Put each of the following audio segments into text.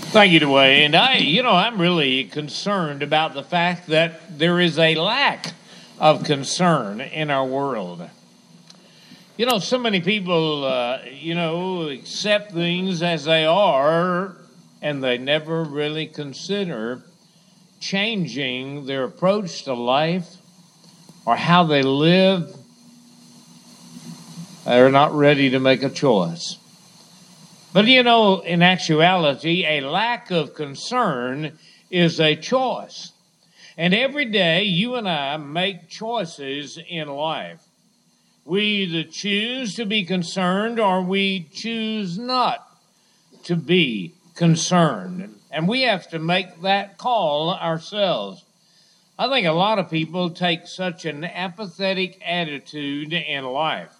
Thank you, Dwayne. I'm really concerned about the fact that there is a lack of concern in our world. So many people, accept things as they are, and they never really consider changing their approach to life or how they live. They're not ready to make a choice. But, in actuality, a lack of concern is a choice. And every day, you and I make choices in life. We either choose to be concerned or we choose not to be concerned. And we have to make that call ourselves. I think a lot of people take such an apathetic attitude in life.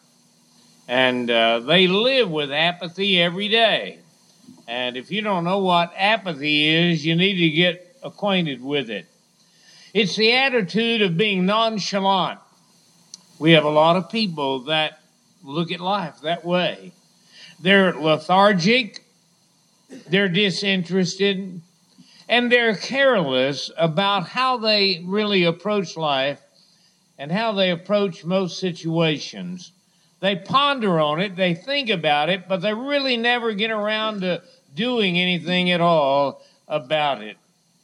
And they live with apathy every day. And if you don't know what apathy is, you need to get acquainted with it. It's the attitude of being nonchalant. We have a lot of people that look at life that way. They're lethargic, they're disinterested, and they're careless about how they really approach life and how they approach most situations. They ponder on it, they think about it, but they really never get around to doing anything at all about it.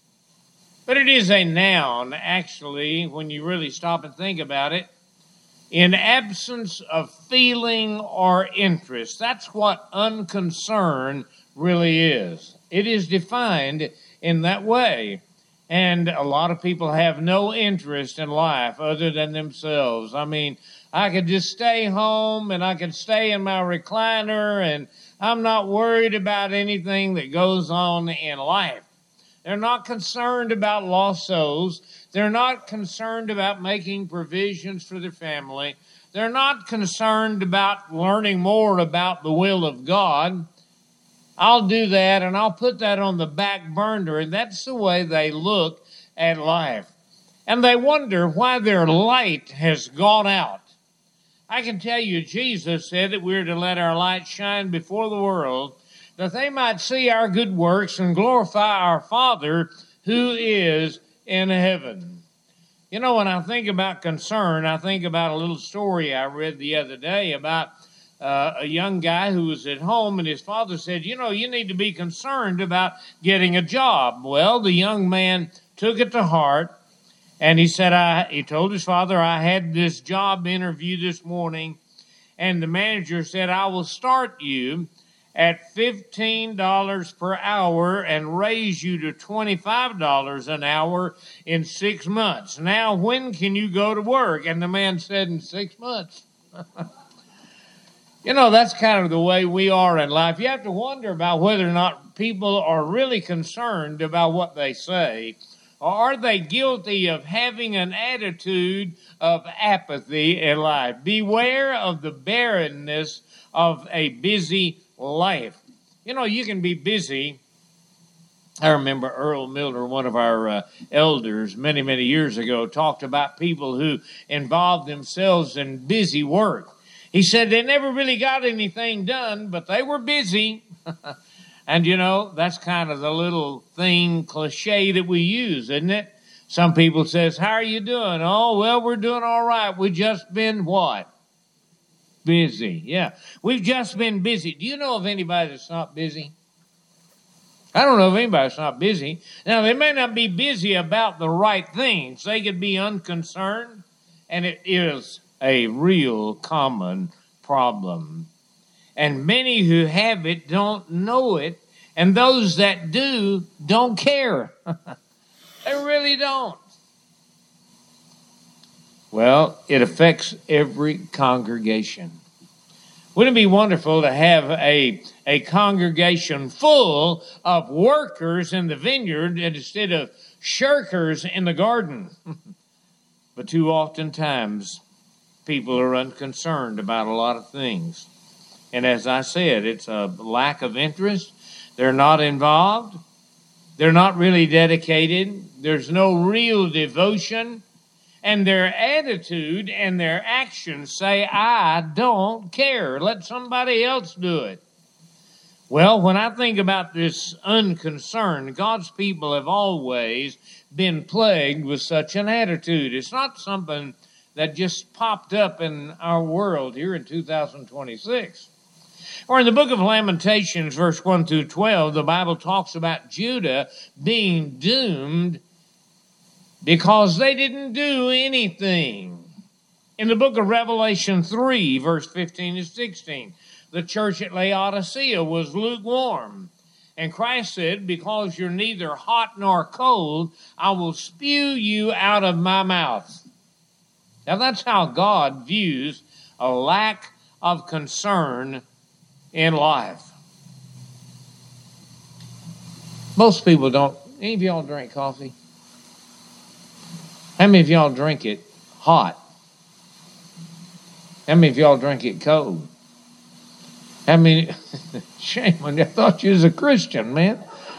But it is a noun, actually, when you really stop and think about it. In absence of feeling or interest. That's what unconcern really is. It is defined in that way. And a lot of people have no interest in life other than themselves. I mean, I could just stay home and I could stay in my recliner and I'm not worried about anything that goes on in life. They're not concerned about lost souls. They're not concerned about making provisions for their family. They're not concerned about learning more about the will of God. I'll do that and I'll put that on the back burner, and that's the way they look at life. And they wonder why their light has gone out. I can tell you, Jesus said that we're to let our light shine before the world, that they might see our good works and glorify our Father who is in heaven. When I think about concern, I think about a little story I read the other day about a young guy who was at home, and his father said, you need to be concerned about getting a job. Well, the young man took it to heart, and he said, he told his father, I had this job interview this morning, and the manager said, I will start you at $15 per hour and raise you to $25 an hour in 6 months. Now, when can you go to work? And the man said, in 6 months. That's kind of the way we are in life. You have to wonder about whether or not people are really concerned about what they say, or are they guilty of having an attitude of apathy in life? Beware of the barrenness of a busy life. You can be busy. I remember Earl Milner, one of our elders, many, many years ago, talked about people who involved themselves in busy work. He said they never really got anything done, but they were busy. And, that's kind of the little thing, cliche that we use, isn't it? Some people says, how are you doing? Oh, well, we're doing all right. We just been what? Busy. Yeah. We've just been busy. Do you know of anybody that's not busy? I don't know of anybody that's not busy. Now, they may not be busy about the right things. They could be unconcerned, and it is a real common problem. And many who have it don't know it, and those that do don't care. They really don't. Well, it affects every congregation. Wouldn't it be wonderful to have a congregation full of workers in the vineyard instead of shirkers in the garden? But too often times, people are unconcerned about a lot of things. And as I said, it's a lack of interest. They're not involved. They're not really dedicated. There's no real devotion. And their attitude and their actions say, I don't care. Let somebody else do it. Well, when I think about this unconcern, God's people have always been plagued with such an attitude. It's not something that just popped up in our world here in 2026. Or in the book of Lamentations, verse 1 through 12, the Bible talks about Judah being doomed because they didn't do anything. In the book of Revelation 3, verse 15 and 16, the church at Laodicea was lukewarm. And Christ said, because you're neither hot nor cold, I will spew you out of my mouth. Now that's how God views a lack of concern in life. Most people don't. Any of y'all drink coffee? How many of y'all drink it hot? How many of y'all drink it cold? How many? Shame on you. I thought you was a Christian, man.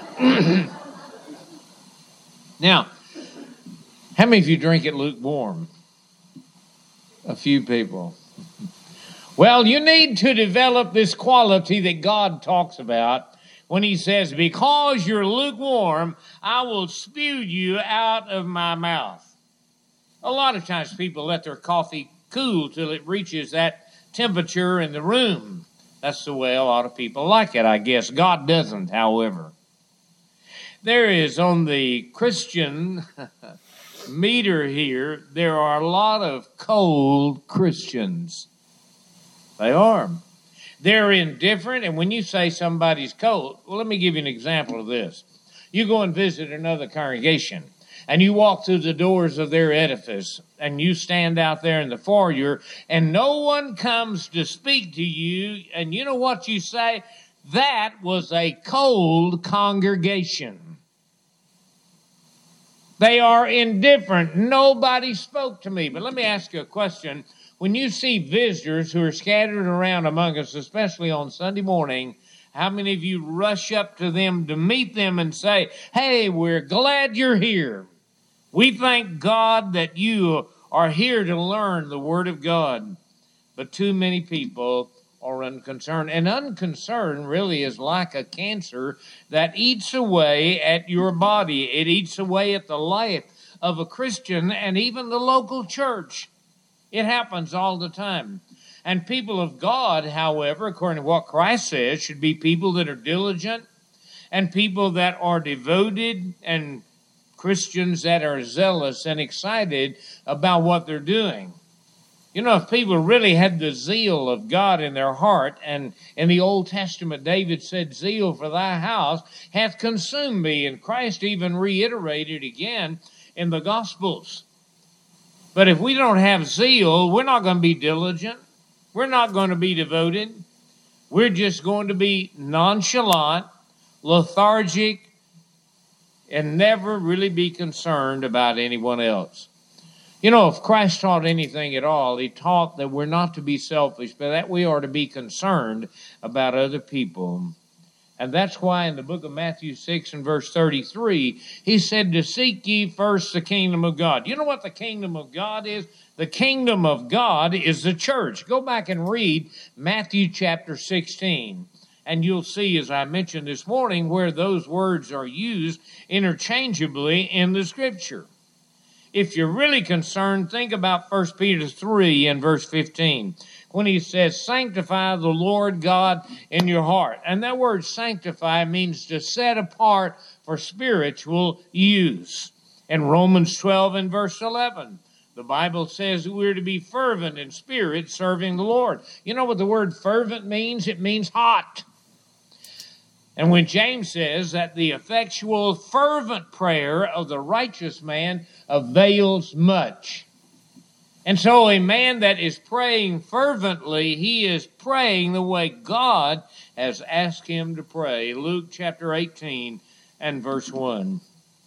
Now, how many of you drink it lukewarm? A few people. Well, you need to develop this quality that God talks about when he says, because you're lukewarm, I will spew you out of my mouth. A lot of times people let their coffee cool till it reaches that temperature in the room. That's the way a lot of people like it, I guess. God doesn't, however. There is on the Christian meter here, there are a lot of cold Christians. They are. They're indifferent, and when you say somebody's cold, well, let me give you an example of this. You go and visit another congregation, and you walk through the doors of their edifice, and you stand out there in the foyer, and no one comes to speak to you, and you know what you say? That was a cold congregation. They are indifferent. Nobody spoke to me. But let me ask you a question. When you see visitors who are scattered around among us, especially on Sunday morning, how many of you rush up to them to meet them and say, hey, we're glad you're here. We thank God that you are here to learn the Word of God. But too many people are unconcerned. And unconcern really is like a cancer that eats away at your body. It eats away at the life of a Christian and even the local church. It happens all the time. And people of God, however, according to what Christ says, should be people that are diligent and people that are devoted and Christians that are zealous and excited about what they're doing. You know, if people really had the zeal of God in their heart, and in the Old Testament, David said, zeal for thy house hath consumed me. And Christ even reiterated again in the Gospels. But if we don't have zeal, we're not going to be diligent. We're not going to be devoted. We're just going to be nonchalant, lethargic, and never really be concerned about anyone else. You know, if Christ taught anything at all, he taught that we're not to be selfish, but that we are to be concerned about other people. And that's why in the book of Matthew 6 and verse 33, he said to seek ye first the kingdom of God. You know what the kingdom of God is? The kingdom of God is the church. Go back and read Matthew chapter 16. And you'll see, as I mentioned this morning, where those words are used interchangeably in the Scripture. If you're really concerned, think about 1 Peter 3 and verse 15, when he says, sanctify the Lord God in your heart. And that word sanctify means to set apart for spiritual use. In Romans 12 and verse 11, the Bible says that we're to be fervent in spirit, serving the Lord. You know what the word fervent means? It means hot. And when James says that the effectual, fervent prayer of the righteous man avails much. And so a man that is praying fervently, he is praying the way God has asked him to pray. Luke chapter 18 and verse 1.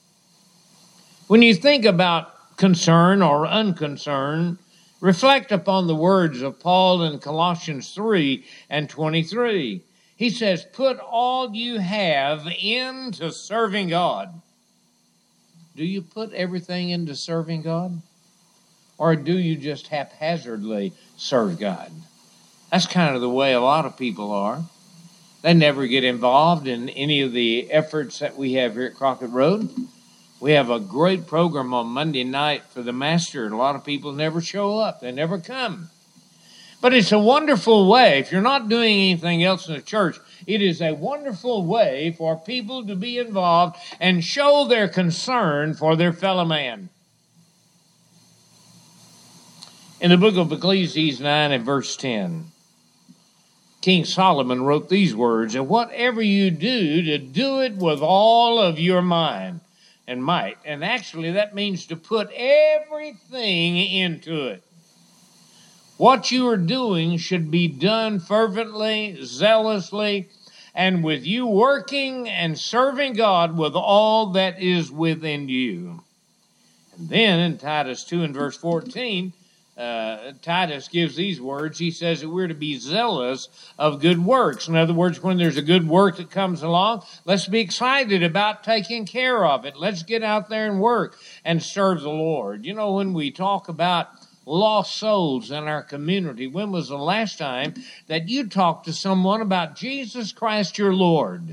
When you think about concern or unconcern, reflect upon the words of Paul in Colossians 3 and 23. He says, put all you have into serving God. Do you put everything into serving God? Or do you just haphazardly serve God? That's kind of the way a lot of people are. They never get involved in any of the efforts that we have here at Crockett Road. We have a great program on Monday night for the Master, and a lot of people never show up. They never come. But it's a wonderful way. If you're not doing anything else in the church, it is a wonderful way for people to be involved and show their concern for their fellow man. In the book of Ecclesiastes 9 and verse 10, King Solomon wrote these words, "And whatever you do, to do it with all of your mind and might." And actually that means to put everything into it. What you are doing should be done fervently, zealously, and with you working and serving God with all that is within you. And then in Titus 2 and verse 14, Titus gives these words. He says that we're to be zealous of good works. In other words, when there's a good work that comes along, let's be excited about taking care of it. Let's get out there and work and serve the Lord. You know, when we talk about lost souls in our community, when was the last time that you talked to someone about Jesus Christ your Lord?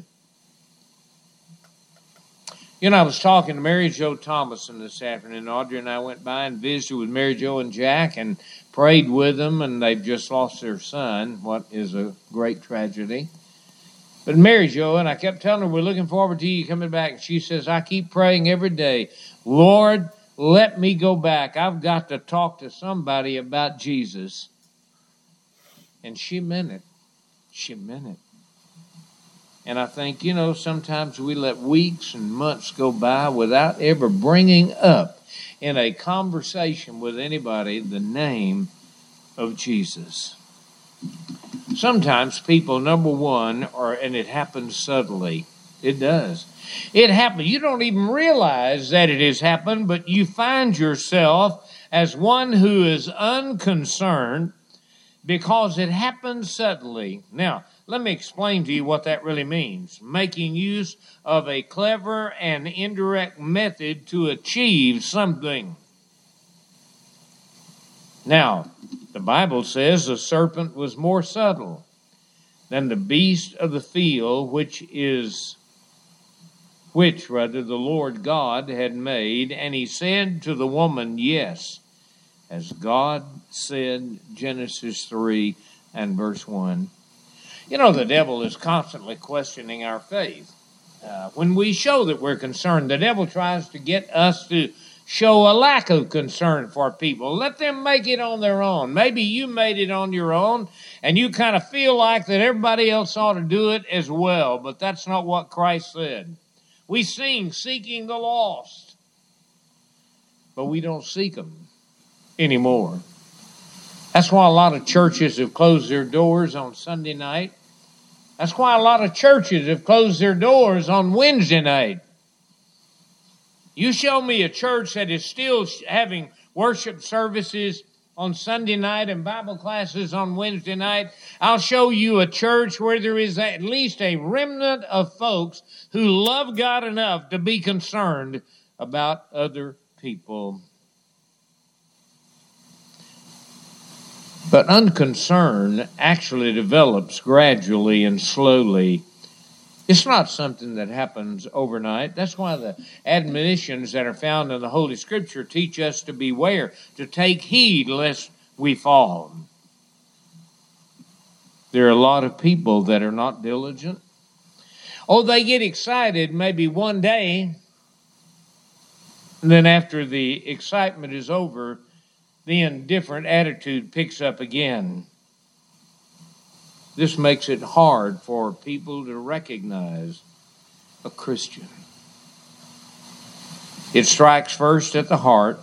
You know, I was talking to Mary Jo Thomason this afternoon. Audrey and I went by and visited with Mary Jo and Jack and prayed with them, and they've just lost their son, what is a great tragedy. But Mary Jo, and I kept telling her, we're looking forward to you coming back. And she says, I keep praying every day, Lord, let me go back. I've got to talk to somebody about Jesus. And she meant it. She meant it. And I think, you know, sometimes we let weeks and months go by without ever bringing up in a conversation with anybody the name of Jesus. Sometimes people, number one, and it happens subtly. It does. It happens. You don't even realize that it has happened, but you find yourself as one who is unconcerned because it happens subtly. Now, let me explain to you what that really means. Making use of a clever and indirect method to achieve something. Now, the Bible says the serpent was more subtle than the beast of the field, which the Lord God had made. And he said to the woman, yes, as God said, Genesis 3 and verse 1. You know, the devil is constantly questioning our faith. When we show that we're concerned, the devil tries to get us to show a lack of concern for people. Let them make it on their own. Maybe you made it on your own, and you kind of feel like that everybody else ought to do it as well, but that's not what Christ said. We sing, seeking the lost, but we don't seek them anymore. That's why a lot of churches have closed their doors on Sunday night. That's why a lot of churches have closed their doors on Wednesday night. You show me a church that is still having worship services on Sunday night and Bible classes on Wednesday night. I'll show you a church where there is at least a remnant of folks who love God enough to be concerned about other people. But unconcern actually develops gradually and slowly. It's not something that happens overnight. That's why the admonitions that are found in the Holy Scripture teach us to beware, to take heed lest we fall. There are a lot of people that are not diligent. Oh, they get excited maybe one day, and then after the excitement is over, the indifferent attitude picks up again. This makes it hard for people to recognize a Christian. It strikes first at the heart,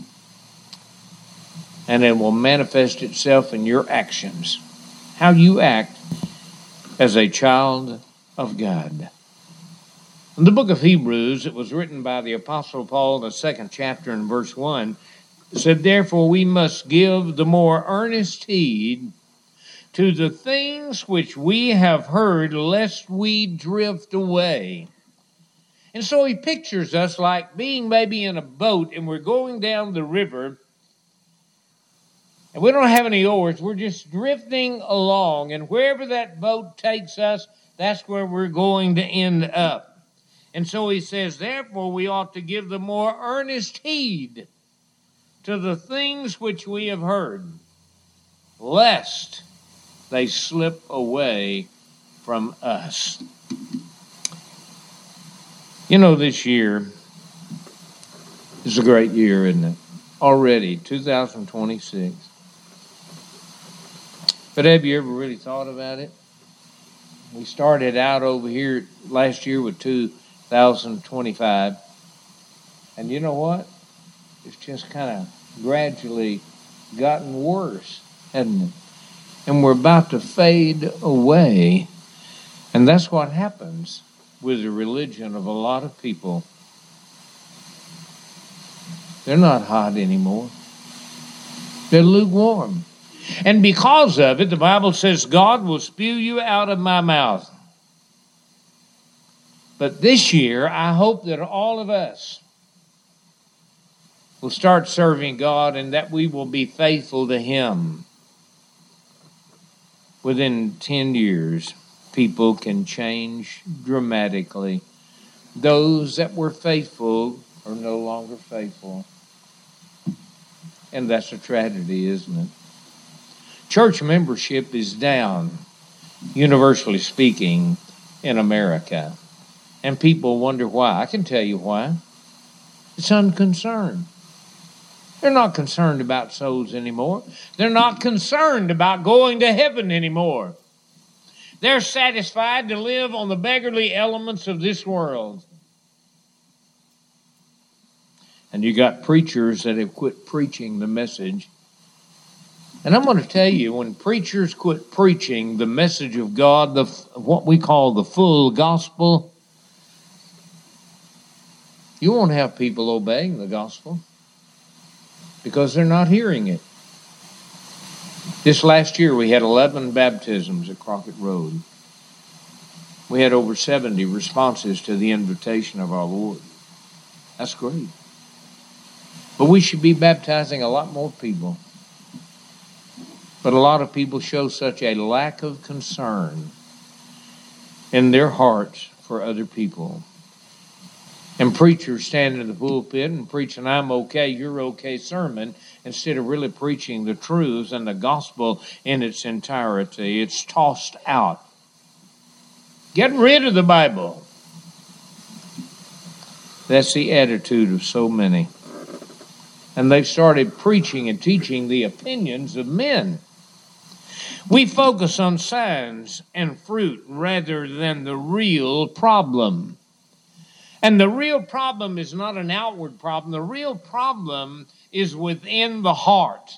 and it will manifest itself in your actions, how you act as a child of God. In the book of Hebrews, it was written by the Apostle Paul, the 2nd chapter and verse 1, it said, therefore we must give the more earnest heed to the things which we have heard, lest we drift away. And so he pictures us like being maybe in a boat, and we're going down the river, and we don't have any oars. We're just drifting along, and wherever that boat takes us, that's where we're going to end up. And so he says, therefore we ought to give the more earnest heed to the things which we have heard, lest they slip away from us. You know, this year is a great year, isn't it? Already, 2026. But have you ever really thought about it? We started out over here last year with 2025. And you know what? It's just kind of gradually gotten worse, hasn't it? And we're about to fade away. And that's what happens with the religion of a lot of people. They're not hot anymore. They're lukewarm. And because of it, the Bible says, God will spew you out of my mouth. But this year, I hope that all of us will start serving God and that we will be faithful to Him. Within 10 years, people can change dramatically. Those that were faithful are no longer faithful. And that's a tragedy, isn't it? Church membership is down, universally speaking, in America. And people wonder why. I can tell you why. It's unconcerned. They're not concerned about souls anymore. They're not concerned about going to heaven anymore. They're satisfied to live on the beggarly elements of this world. And you got preachers that have quit preaching the message. And I'm going to tell you, when preachers quit preaching the message of God, what we call the full gospel, you won't have people obeying the gospel because they're not hearing it. This last year we had 11 baptisms at Crockett Road. We had over 70 responses to the invitation of our Lord. That's great. But we should be baptizing a lot more people. But a lot of people show such a lack of concern in their hearts for other people. And preachers stand in the pulpit and preach an I'm okay, you're okay sermon instead of really preaching the truths and the gospel in its entirety. It's tossed out. Get rid of the Bible. That's the attitude of so many. And they've started preaching and teaching the opinions of men. We focus on signs and fruit rather than the real problem. And the real problem is not an outward problem. The real problem is within the heart.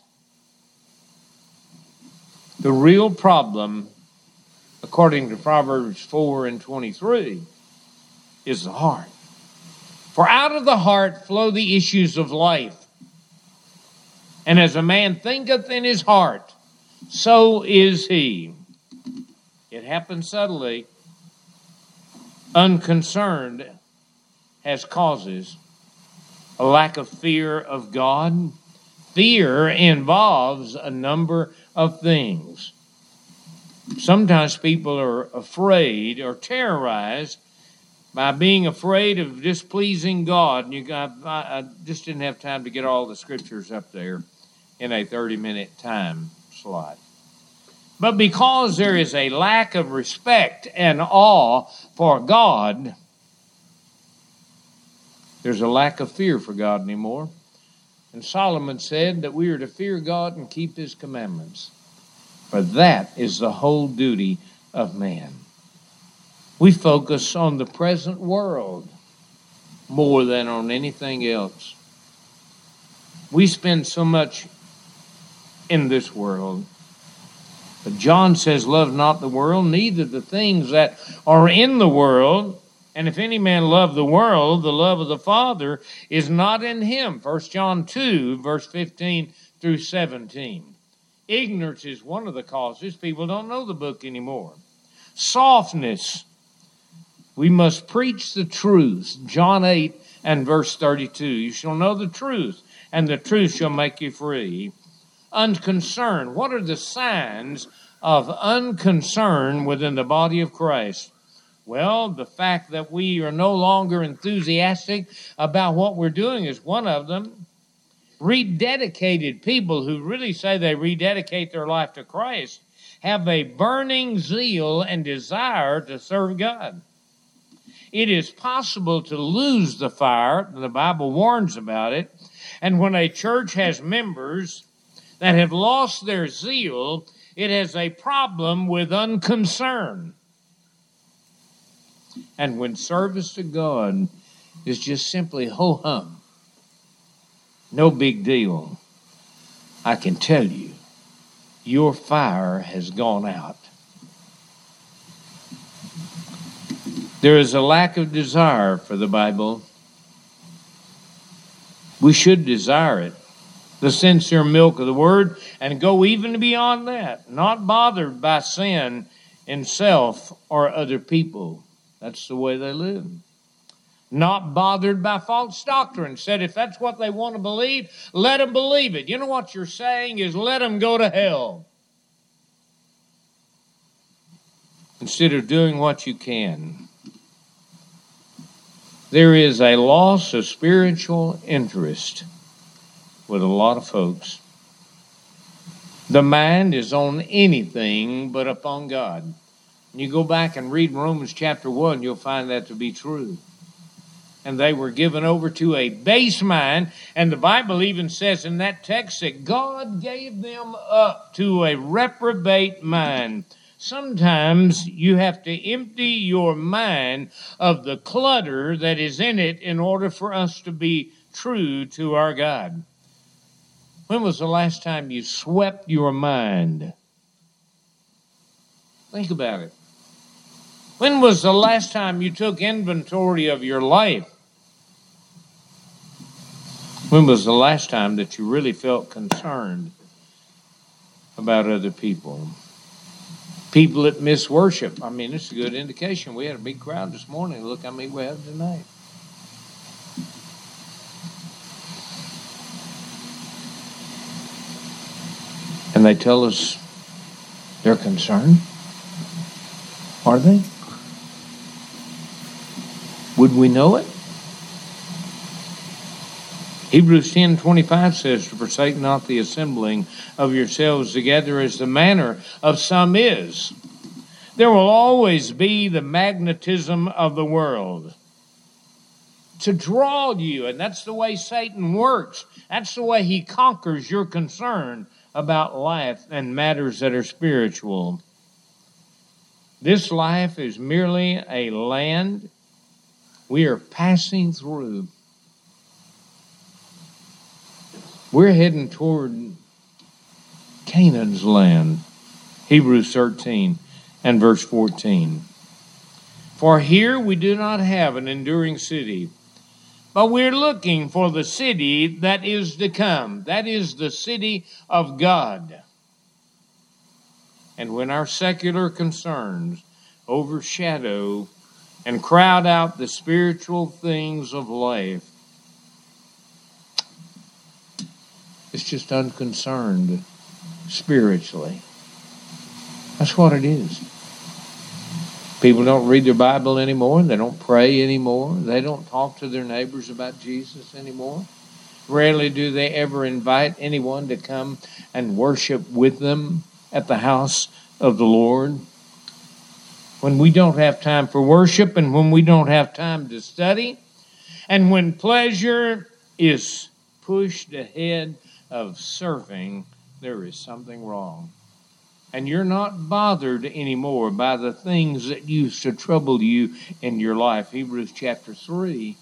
The real problem, according to Proverbs 4:23, is the heart. For out of the heart flow the issues of life. And as a man thinketh in his heart, so is he. It happens subtly. Unconcerned has causes a lack of fear of God. Fear involves a number of things. Sometimes people are afraid or terrorized by being afraid of displeasing God. I just didn't have time to get all the scriptures up there in a 30-minute time slot. But because there is a lack of respect and awe for God, there's a lack of fear for God anymore. And Solomon said that we are to fear God and keep His commandments. For that is the whole duty of man. We focus on the present world more than on anything else. We spend so much in this world. But John says, love not the world, neither the things that are in the world. And if any man love the world, the love of the Father is not in him. 1 John 2, verse 15 through 17. Ignorance is one of the causes. People don't know the book anymore. Softness. We must preach the truth. John 8 and verse 32. You shall know the truth, and the truth shall make you free. Unconcern. What are the signs of unconcern within the body of Christ? Well, the fact that we are no longer enthusiastic about what we're doing is one of them. Rededicated people who really say they rededicate their life to Christ have a burning zeal and desire to serve God. It is possible to lose the fire. The Bible warns about it. And when a church has members that have lost their zeal, it has a problem with unconcern. And when service to God is just simply ho-hum, no big deal, I can tell you, your fire has gone out. There is a lack of desire for the Bible. We should desire it, the sincere milk of the Word, and go even beyond that, not bothered by sin in self or other people. That's the way they live. Not bothered by false doctrine. Said if that's what they want to believe, let them believe it. You know what you're saying is let them go to hell. Instead of doing what you can. There is a loss of spiritual interest with a lot of folks. The mind is on anything but upon God. You go back and read Romans chapter 1, you'll find that to be true. And they were given over to a base mind, and the Bible even says in that text that God gave them up to a reprobate mind. Sometimes you have to empty your mind of the clutter that is in it in order for us to be true to our God. When was the last time you swept your mind? Think about it. When was the last time you took inventory of your life? When was the last time that you really felt concerned about other people? People that miss worship. I mean, it's a good indication. We had a big crowd this morning. Look how many we have tonight. And they tell us they're concerned. Are they? Would we know it? Hebrews 10:25 says, to forsake not the assembling of yourselves together as the manner of some is. There will always be the magnetism of the world to draw you, and that's the way Satan works. That's the way he conquers your concern about life and matters that are spiritual. This life is merely a land we are passing through. We're heading toward Canaan's land. Hebrews 13 and verse 14. For here we do not have an enduring city, but we're looking for the city that is to come. That is the city of God. And when our secular concerns overshadow and crowd out the spiritual things of life, it's just unconcerned spiritually. That's what it is. People don't read their Bible anymore. They don't pray anymore. They don't talk to their neighbors about Jesus anymore. Rarely do they ever invite anyone to come and worship with them at the house of the Lord. When we don't have time for worship and when we don't have time to study and when pleasure is pushed ahead of serving, there is something wrong. And you're not bothered anymore by the things that used to trouble you in your life. Hebrews chapter 3.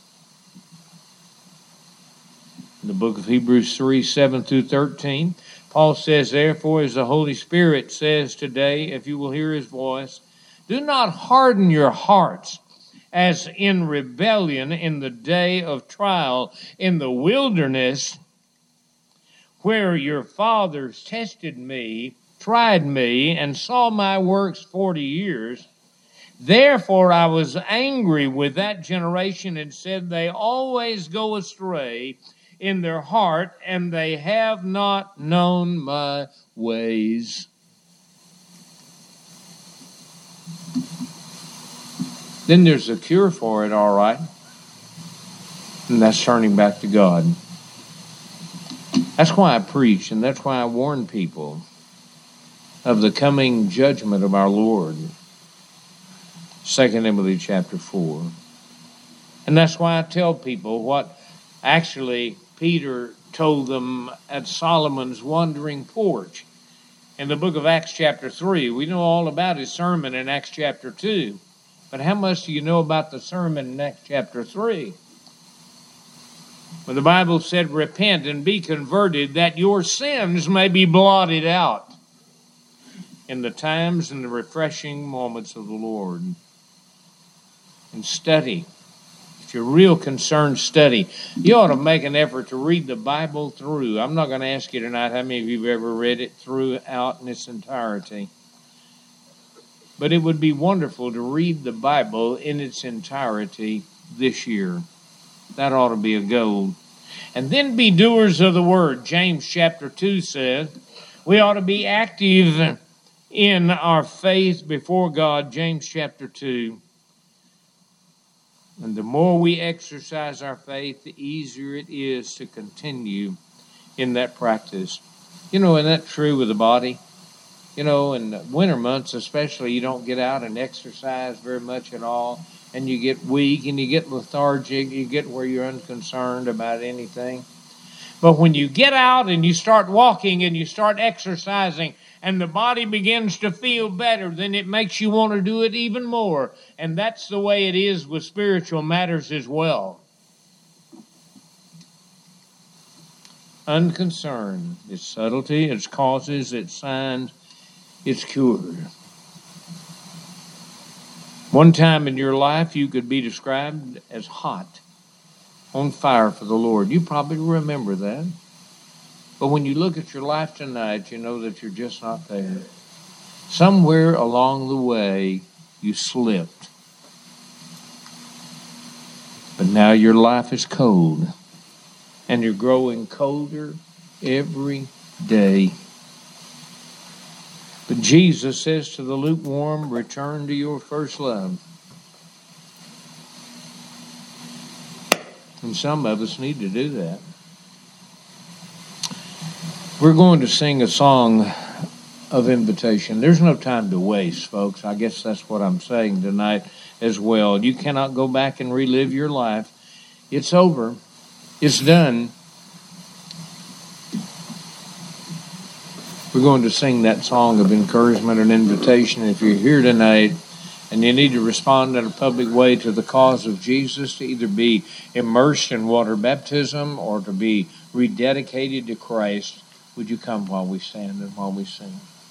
In the book of Hebrews 3, 7 through 13, Paul says, therefore, as the Holy Spirit says today, if you will hear his voice, do not harden your hearts as in rebellion in the day of trial in the wilderness, where your fathers tested me, tried me, and saw my works 40 years. Therefore I was angry with that generation and said, they always go astray in their heart, and they have not known my ways. then there's a cure for it, all right. And that's turning back to God. That's why I preach, and that's why I warn people of the coming judgment of our Lord. 2 Timothy chapter 4. And that's why I tell people what actually Peter told them at Solomon's wandering porch in the book of Acts chapter 3. We know all about his sermon in Acts chapter 2. But how much do you know about the sermon in Acts chapter 3? When the Bible said, repent and be converted, that your sins may be blotted out in the times and the refreshing moments of the Lord. And study. If you're real concerned, study. You ought to make an effort to read the Bible through. I'm not going to ask you tonight how many of you have ever read it throughout in its entirety. But it would be wonderful to read the Bible in its entirety this year. That ought to be a goal. And then be doers of the word. James chapter 2 says we ought to be active in our faith before God. James chapter 2. And the more we exercise our faith, the easier it is to continue in that practice. You know, isn't that true with the body? You know, in the winter months especially, you don't get out and exercise very much at all. And you get weak and you get lethargic. You get where you're unconcerned about anything. But when you get out and you start walking and you start exercising and the body begins to feel better, then it makes you want to do it even more. And that's the way it is with spiritual matters as well. Unconcerned. Its subtlety, its causes, its signs, its cure. One time in your life you could be described as hot, on fire for the Lord. You probably remember that. But when you look at your life tonight, you know that you're just not there. Somewhere along the way, you slipped. But now your life is cold. And you're growing colder every day. But Jesus says to the lukewarm, return to your first love. And some of us need to do that. We're going to sing a song of invitation. There's no time to waste, folks. I guess that's what I'm saying tonight as well. You cannot go back and relive your life. It's over. It's done. We're going to sing that song of encouragement and invitation. If you're here tonight and you need to respond in a public way to the cause of Jesus, to either be immersed in water baptism or to be rededicated to Christ, would you come while we stand and while we sing?